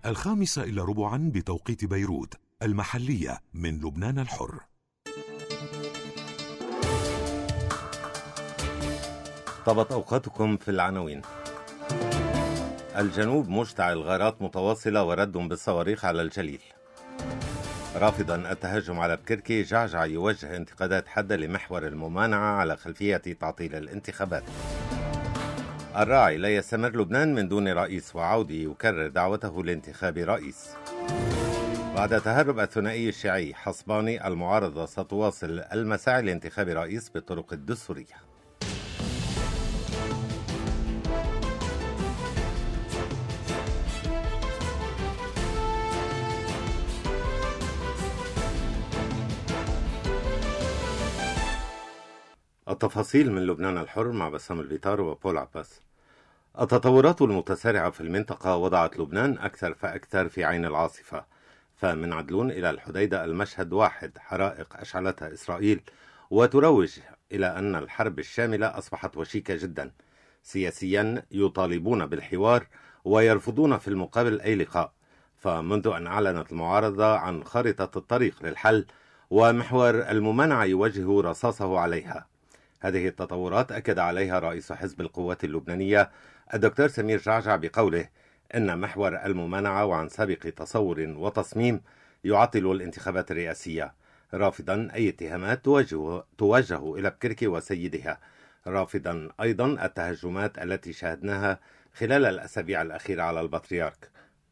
5:15 بتوقيت بيروت المحلية من لبنان الحر. طابت أوقاتكم في العناوين. الجنوب مشتعل، غارات متواصلة ورد بالصواريخ على الجليل. رافضا التهجم على بكركي، جعجع يوجه انتقادات حادة لمحور الممانعة على خلفية تعطيل الانتخابات. الراعي: لا يستمر لبنان من دون رئيس، وعودي يكرر دعوته لانتخاب رئيس. بعد تهرب الثنائي الشيعي حصباني، المعارضة ستواصل المساعي لانتخاب رئيس بالطرق الدستورية. التفاصيل من لبنان الحر مع بسام البيطار وبول عباس. التطورات المتسارعة في المنطقة وضعت لبنان أكثر فأكثر في عين العاصفة، فمن عدلون إلى الحديدة المشهد واحد: حرائق أشعلتها إسرائيل وتروج إلى أن الحرب الشاملة أصبحت وشيكة جدا. سياسيا يطالبون بالحوار ويرفضون في المقابل أي لقاء، فمنذ أن أعلنت المعارضة عن خارطة الطريق للحل ومحور الممانعة يوجه رصاصه عليها. هذه التطورات أكد عليها رئيس حزب القوات اللبنانية الدكتور سمير جعجع بقوله إن محور الممانعة وعن سابق تصور وتصميم يعطل الانتخابات الرئاسية، رافضا أي اتهامات توجه إلى بكركي وسيدها، رافضا أيضا التهجمات التي شاهدناها خلال الأسابيع الأخيرة على البطريرك.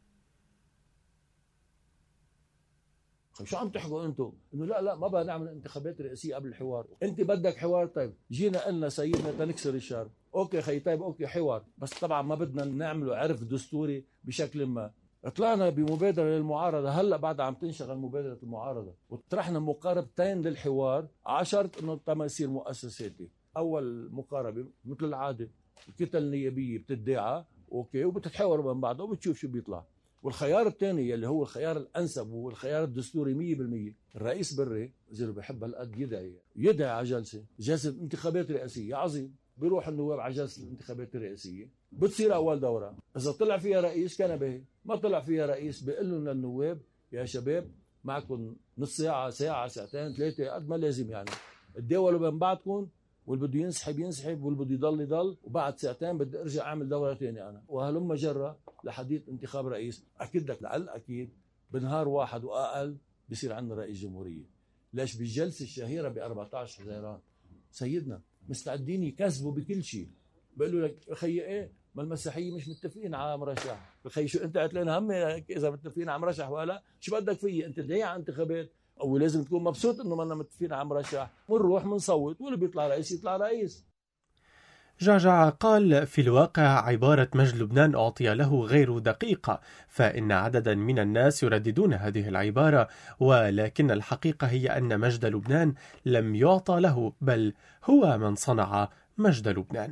شو عم تحكوا انتم؟ انه لا ما بدنا نعمل انتخابات رئاسيه قبل الحوار. انت بدك حوار؟ طيب جينا قلنا سيدنا تنكسر الشر، اوكي خي، طيب اوكي حوار، بس طبعا ما بدنا نعمله عرف دستوري بشكل ما. طلعنا بمبادره للمعارضه، هلا بعد عم تنشغل مبادره المعارضه، وطرحنا مقاربتين للحوار على شرط انه تم يصير مؤسساتي. اول مقاربه مثل العاده الكتل النيابيه بتدعى اوكي وبتتحاوروا بين بعض وبتشوف شو بيطلع. والخيار الثاني اللي هو الخيار الانسب والخيار الدستوري 100%، الرئيس بري اذا بحب هالقد يدعي على جلسه انتخابات رئاسيه. عظيم، بيروح النواب على جلسه الانتخابات الرئاسيه، بتصير اول دوره. اذا طلع فيها رئيس كان باهي، ما طلع فيها رئيس بيقول لهم للنواب يا شباب معكم نص ساعه، ساعه، ساعتين، ثلاثه، قد ما لازم يعني، تداولوا بين بعضكم، واللي بده ينسحب واللي بده يضل، وبعد ساعتين بدي ارجع اعمل دوره ثانيه انا، وهلم جره لحديث انتخاب رئيس. اكيد لك لعل اكيد بنهار واحد واقل بصير عندنا رئيس جمهوريه. ليش؟ بالجلسه الشهيره ب 14 حزيران سيدنا مستعدين يكذبوا بكل شيء، بيقولوا لك خيي ايه ما المسيحيه مش متفقين على مرشح. خيي شو انت قلت لنا هم اذا متفقين على مرشح ولا شو بدك فيي انت داعي على انتخابات؟ او لازم تكون مبسوط انه ما متفقين على مرشح، ونروح منصوت واللي بيطلع رئيس يطلع رئيس. جعجع قال في الواقع عبارة مجد لبنان أعطي له غير دقيقة، فإن عددا من الناس يرددون هذه العبارة، ولكن الحقيقة هي أن مجد لبنان لم يعطى له، بل هو من صنع مجد لبنان.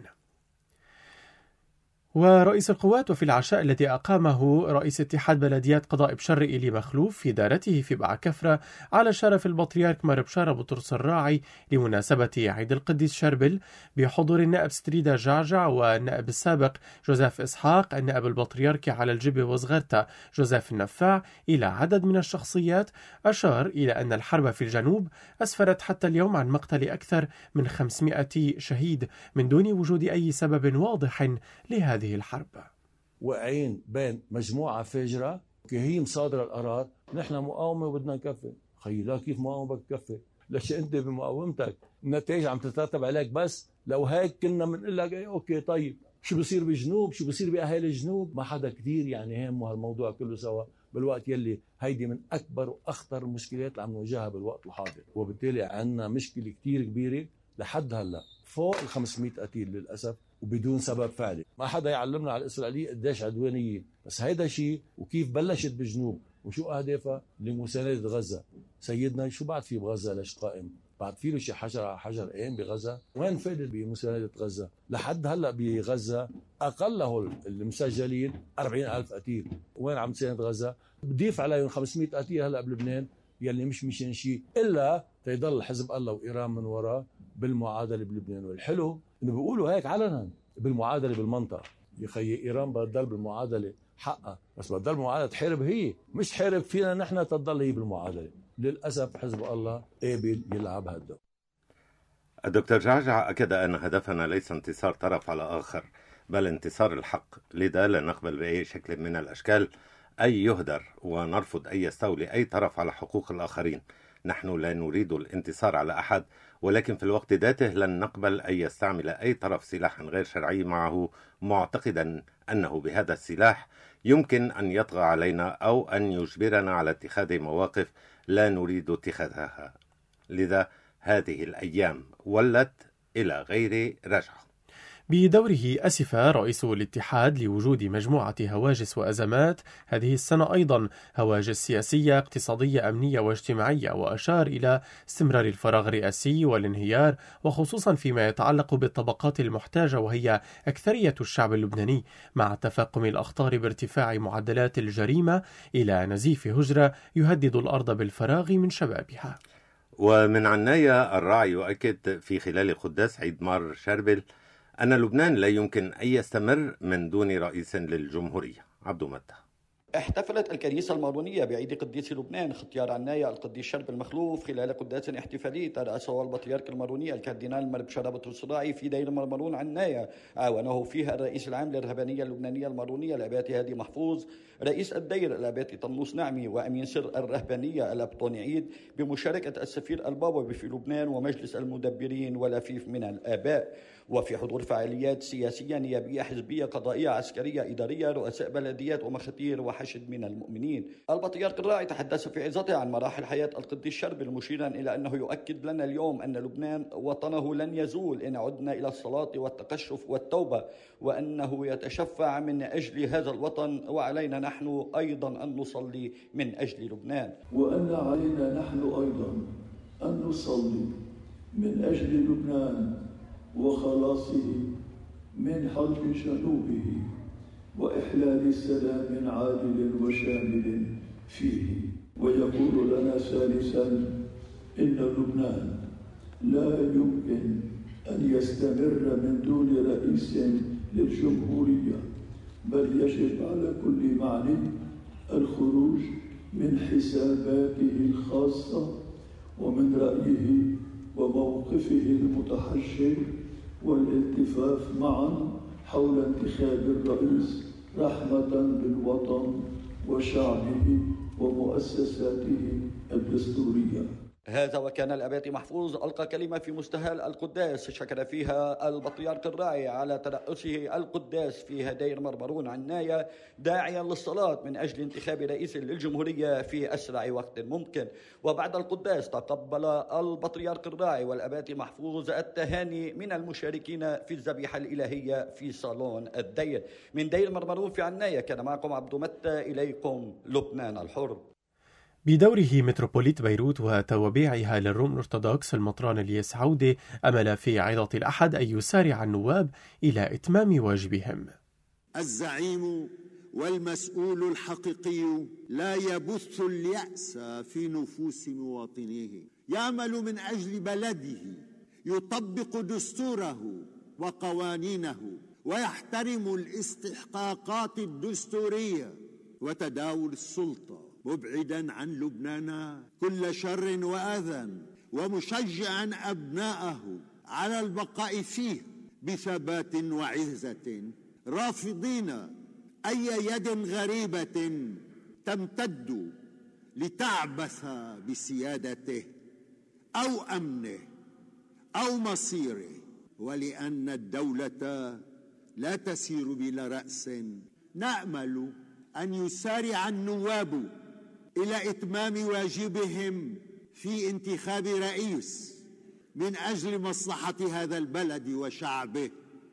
ورئيس القوات وفي العشاء الذي أقامه رئيس اتحاد بلديات قضاء بشر إلي مخلوف في دارته في بعكفرة على شرف البطريرك مار بشار بطرس الراعي لمناسبة عيد القديس شربل، بحضور النائب ستريدا جعجع والنائب السابق جوزيف إسحاق، النائب البطريركي على الجبه وصغرتا جوزيف النفاع، إلى عدد من الشخصيات، أشار إلى أن الحرب في الجنوب أسفرت حتى اليوم عن مقتل أكثر من 500 شهيد من دون وجود أي سبب واضح لهذه الحرب. واقعين بين مجموعة فاجرة هي مصادرة القرار، نحن مقاومة وبدنا نكفي. خي لا، كيف مقاومة بدك تكفي؟ ليش انت بمقاومتك النتائج عم تترتب عليك بس؟ لو هيك كنا بنقول لك ايه اوكي طيب شو بصير بالجنوب، شو بصير باهالي الجنوب؟ ما حدا كثير يعني همه هالموضوع كله سوا، بالوقت يلي هيدي من اكبر واخطر المشكلات اللي عم نواجهها بالوقت الحاضر. وبالتالي عندنا مشكلة كثير كبيرة لحد هلا فوق ال 500 قتيل للاسف وبدون سبب فعلي. ما حدا يعلمنا على الإسرائيلية قديش عدوانيين، بس هيدا شيء. وكيف بلشت بالجنوب وشو أهدافها؟ لمساندة غزة. سيدنا شو بعد في بغزة؟ ليش قائم؟ بعد في له شي حجر على حجر قائم بغزة؟ وين فائدة بمساندة غزة؟ لحد هلا بغزة أقله المسجلين 40,000 قتيل. وين عم تساند غزة؟ بضيف عليهم 500 قتيل هلا بلبنان يلي مش مشان شيء إلا تيضل حزب الله وإيران من وراه بالمعادلة بلبنان. والحلو انه بيقولوا هيك علنا بالمعادله بالمنطقه، يا خيي ايران بتضل بالمعادله حقها، بس بدل المعادلة تحارب هي، مش تحارب فينا نحن تضل هي بالمعادلة. للأسف حزب الله قابل يلعب هالدور. الدكتور جعجع أكد أن هدفنا ليس انتصار طرف على آخر، بل انتصار الحق، لذا لا نقبل بأي شكل من الأشكال أي يهدر، ونرفض أن يستولي أي طرف على حقوق الآخرين. نحن لا نريد الانتصار على أحد، ولكن في الوقت ذاته لن نقبل أن يستعمل أي طرف سلاحا غير شرعي معه، معتقدا أنه بهذا السلاح يمكن أن يطغى علينا أو أن يجبرنا على اتخاذ مواقف لا نريد اتخاذها. لذا هذه الأيام ولت إلى غير رجعة. بدوره أسف رئيس الاتحاد لوجود مجموعة هواجس وأزمات هذه السنة، أيضا هواجس سياسية اقتصادية أمنية واجتماعية، وأشار إلى استمرار الفراغ الرئاسي والانهيار، وخصوصا فيما يتعلق بالطبقات المحتاجة وهي أكثرية الشعب اللبناني، مع تفاقم الأخطار بارتفاع معدلات الجريمة إلى نزيف هجرة يهدد الأرض بالفراغ من شبابها. ومن عناية الراعي يؤكد في خلال قداس عيد مار شربل أن لبنان لا يمكن أن يستمر من دون رئيس للجمهورية. عبد متى. احتفلت الكنيسة المارونية بعيد قديس لبنان اختيار عناية القديس شربل المخلوف خلال قداس احتفالي ترأسه البطريرك الماروني الكاردينال مربشارة بطرس الراعي في دير مرمرون عناية، عاونه فيها الرئيس العام للرهبانية اللبنانية المارونية الأباتي هادي محفوظ، رئيس الدير الأباتي طنوس نعمي، وأمين سر الرهبانية الأبطوني عيد، بمشاركة السفير البابوي في لبنان ومجلس المدبرين ولفيف من الآباء، وفي حضور فعاليات سياسية نيابية حزبية قضائية عسكرية إدارية، رؤساء بلديات ومخاتير وحشد من المؤمنين. البطريرك الراعي تحدث في عظته عن مراحل حياة القديس شربل، مشيرا إلى أنه يؤكد لنا اليوم أن لبنان وطنه لن يزول إن عدنا إلى الصلاة والتقشف والتوبة، وأنه يتشفع من أجل هذا الوطن، وعلينا نحن أيضا أن نصلي من أجل لبنان، وأن علينا نحن أيضا أن نصلي من أجل لبنان وخلاصه من حرب جنوبه وإحلال سلام عادل وشامل فيه. ويقول لنا ثالثا إن لبنان لا يمكن أن يستمر من دون رئيس للجمهورية، بل يجب على كل معني الخروج من حساباته الخاصة ومن رأيه وموقفه المتحجر، والالتفاف معا حول انتخاب الرئيس رحمة بالوطن وشعبه ومؤسساته الدستورية. هذا وكان الأباتي محفوظ ألقى كلمة في مستهل القداس شكر فيها البطريرك الراعي على ترأسه القداس في دير مرمرون عناية، داعيا للصلاة من أجل انتخاب رئيس للجمهورية في أسرع وقت ممكن. وبعد القداس تقبل البطريرك الراعي والأباتي محفوظ التهاني من المشاركين في الذبيحة الإلهية في صالون الدير. من دير مرمرون في عناية كان معكم عبد متى، إليكم لبنان الحر. بدوره متروبوليت بيروت وتوابعها للروم الأرثوذكس المطران الياس عودة أمل في عظة الأحد أن يسارع النواب إلى إتمام واجبهم. الزعيم والمسؤول الحقيقي لا يبث اليأس في نفوس مواطنيه، يعمل من أجل بلده، يطبق دستوره وقوانينه، ويحترم الاستحقاقات الدستورية وتداول السلطة، مبعدا عن لبنان كل شر وأذى، ومشجعا أبناءه على البقاء فيه بثبات وعزة، رافضين أي يد غريبة تمتد لتعبث بسيادته أو أمنه أو مصيره. ولأن الدولة لا تسير بلا رأس، نأمل أن يسارع النواب إلى إتمام واجبهم في انتخاب رئيس من أجل مصلحة هذا البلد وشعبه.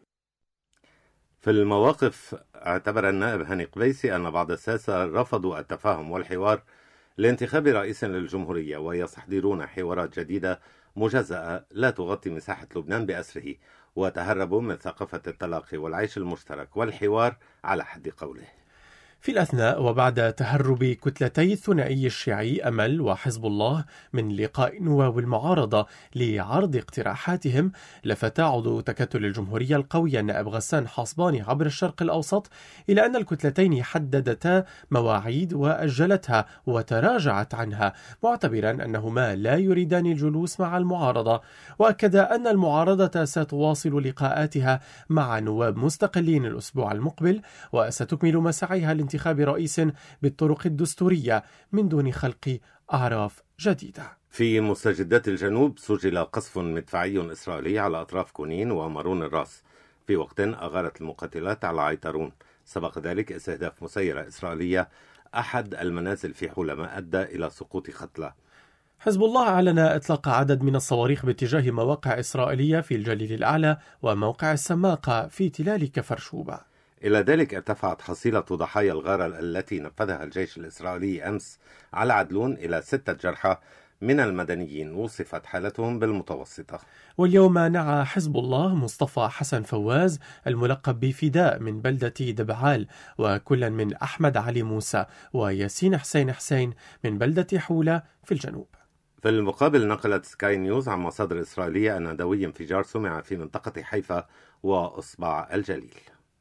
في المواقف اعتبر النائب هاني قبيسي أن بعض الساسة رفضوا التفاهم والحوار لانتخاب رئيس للجمهورية، ويستحضرون حوارات جديدة مجزأة لا تغطي مساحة لبنان بأسره، وتهربوا من ثقافة التلاقي والعيش المشترك والحوار على حد قوله. في الأثناء وبعد تهرب كتلتي الثنائي الشيعي أمل وحزب الله من لقاء نواب المعارضة لعرض اقتراحاتهم، لفت عضو تكتل الجمهورية القوية النائب غسان حصباني عبر الشرق الأوسط إلى أن الكتلتين حددتا مواعيد وأجلتها وتراجعت عنها، معتبرا أنهما لا يريدان الجلوس مع المعارضة، وأكد أن المعارضة ستواصل لقاءاتها مع نواب مستقلين الأسبوع المقبل، وستكمل مساعيها لانتخاب رئيس بالطرق الدستورية من دون خلق أعراف جديدة. في مستجدات الجنوب سجل قصف مدفعي إسرائيلي على أطراف كونين ومارون الراس في وقت أغارت المقاتلات على عيطرون. سبق ذلك استهداف مسيرة إسرائيلية أحد المنازل في حولة أدى إلى سقوط قتلى. حزب الله أعلن إطلاق عدد من الصواريخ باتجاه مواقع إسرائيلية في الجليل الأعلى وموقع السماقة في تلال كفر شوبة. إلى ذلك ارتفعت حصيلة ضحايا الغارة التي نفذها الجيش الإسرائيلي أمس على عدلون إلى 6 جرحى من المدنيين وصفت حالتهم بالمتوسطة. واليوم نعى حزب الله مصطفى حسن فواز الملقب بفداء من بلدة دبعال، وكلا من أحمد علي موسى وياسين حسين من بلدة حولة في الجنوب. في المقابل نقلت سكاي نيوز عن مصادر إسرائيلية أن دوي انفجار سمع في منطقة حيفا وإصبع الجليل.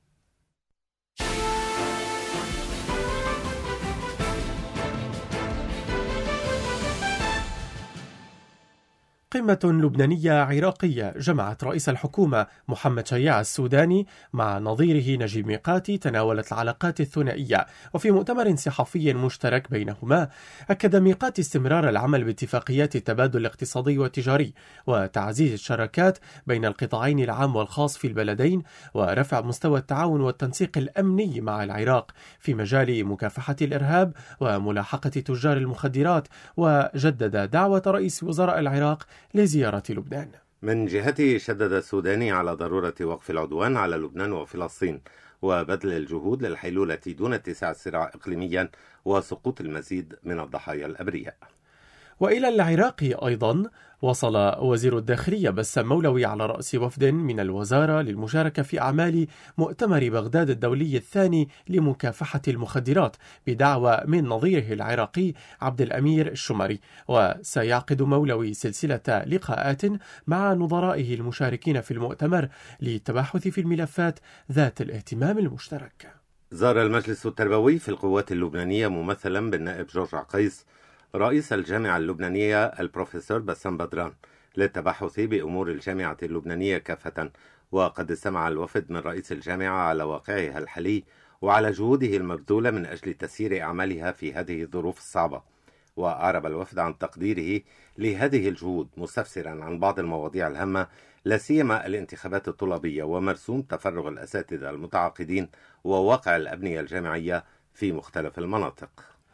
قمة لبنانية عراقية جمعت رئيس الحكومة محمد شياع السوداني مع نظيره نجيب ميقاتي تناولت العلاقات الثنائية. وفي مؤتمر صحفي مشترك بينهما أكد ميقاتي استمرار العمل باتفاقيات التبادل الاقتصادي والتجاري وتعزيز الشراكات بين القطاعين العام والخاص في البلدين، ورفع مستوى التعاون والتنسيق الأمني مع العراق في مجال مكافحة الإرهاب وملاحقة تجار المخدرات، وجدد دعوة رئيس وزراء العراق لزيارة لبنان. من جهته شدد السوداني على ضرورة وقف العدوان على لبنان وفلسطين وبذل الجهود للحيلولة دون اتساع الصراع إقليميا وسقوط المزيد من الضحايا الأبرياء. وإلى العراق أيضا وصل وزير الداخلية بسام مولوي على رأس وفد من الوزارة للمشاركة في أعمال مؤتمر بغداد الدولي الثاني لمكافحة المخدرات بدعوة من نظيره العراقي عبد الأمير الشمري. وسيعقد مولوي سلسلة لقاءات مع نظرائه المشاركين في المؤتمر للتباحث في الملفات ذات الاهتمام المشترك. زار المجلس التربوي في القوات اللبنانية ممثلا بالنائب جورج عقيس رئيس الجامعة اللبنانية البروفيسور بسام بدران للتباحث بأمور الجامعة اللبنانية كافة. وقد استمع الوفد من رئيس الجامعة على واقعها الحالي وعلى جهوده المبذولة من أجل تسيير أعمالها في هذه الظروف الصعبة. وأعرب الوفد عن تقديره لهذه الجهود مستفسرا عن بعض المواضيع الهامة لا سيما الانتخابات الطلابية ومرسوم تفرغ الأساتذة المتعاقدين وواقع الأبنية الجامعية في مختلف المناطق.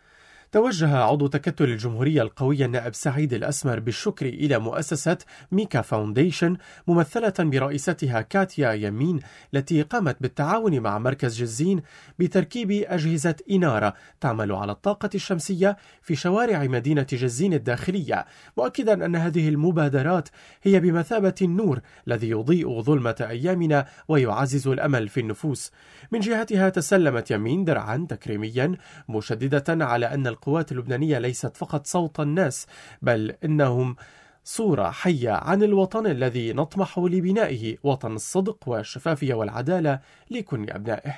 توجه عضو تكتل الجمهورية القوية النائب سعيد الأسمر بالشكر إلى مؤسسة ميكا فاونديشن ممثلة برئيستها كاتيا يمين التي قامت بالتعاون مع مركز جزين بتركيب أجهزة إنارة تعمل على الطاقة الشمسية في شوارع مدينة جزين الداخلية، مؤكدا أن هذه المبادرات هي بمثابة النور الذي يضيء ظلمة أيامنا ويعزز الأمل في النفوس. من جهتها تسلمت يمين درعا تكريميا مشددة على أن القوات اللبنانية ليست فقط صوت الناس، بل إنهم صورة حية عن الوطن الذي نطمح لبنائه، وطن الصدق والشفافية والعدالة لكل أبنائه.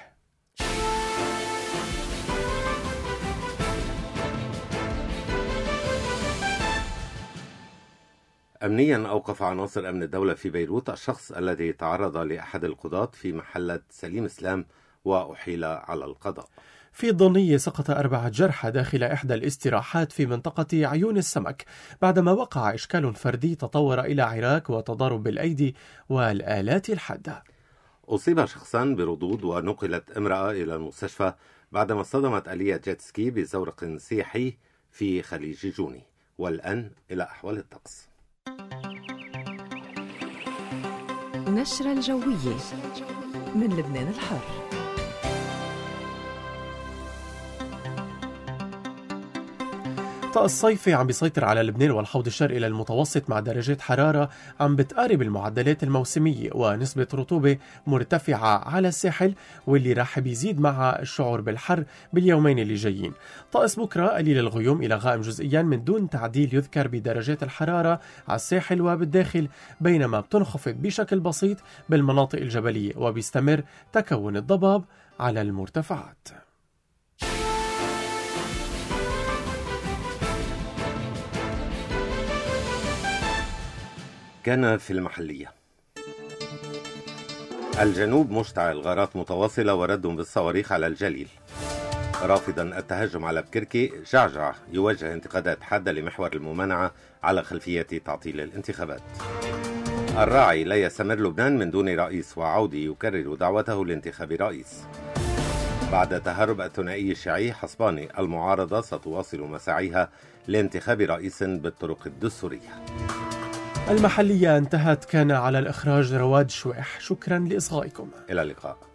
أمنيا أوقف عناصر أمن الدولة في بيروت الشخص الذي تعرض لأحد القضاة في محلة سليم إسلام وأحيل على القضاء. في الضنية سقط 4 جرحى داخل إحدى الاستراحات في منطقة عيون السمك بعدما وقع إشكال فردي تطور إلى عراك وتضارب بالأيدي والآلات الحادة. أصيب شخصان بردود ونقلت امرأة إلى المستشفى بعدما اصطدمت آلية جيت سكي بزورق سياحي في خليج جوني. والآن إلى أحوال الطقس. نشرة الجوية من لبنان الحر. طقس صيفي عم بيسيطر على لبنان والحوض الشرقي للمتوسط مع درجات حرارة عم بتقارب المعدلات الموسمية ونسبة رطوبة مرتفعة على الساحل، واللي راح بيزيد مع الشعور بالحر باليومين اللي جايين. طقس بكرة قليل الغيوم إلى غائم جزئيا من دون تعديل يذكر بدرجات الحرارة على الساحل وبالداخل، بينما بتنخفض بشكل بسيط بالمناطق الجبلية وبيستمر تكون الضباب على المرتفعات. كان في المحلية. الجنوب مشتعل غارات متواصلة ورد بالصواريخ على الجليل. رافضا التهجم على بكركي، جعجع يوجه انتقادات حادة لمحور الممانعة على خلفية تعطيل الانتخابات. الراعي: لا يستمر لبنان من دون رئيس، وعودي يكرر دعوته لانتخاب رئيس. بعد تهرب الثنائي الشيعي حصباني، المعارضة ستواصل مساعيها لانتخاب رئيس بالطرق الدستورية. المحلية انتهت. كان على الإخراج رواد شويح. شكرا لإصغائكم. إلى اللقاء.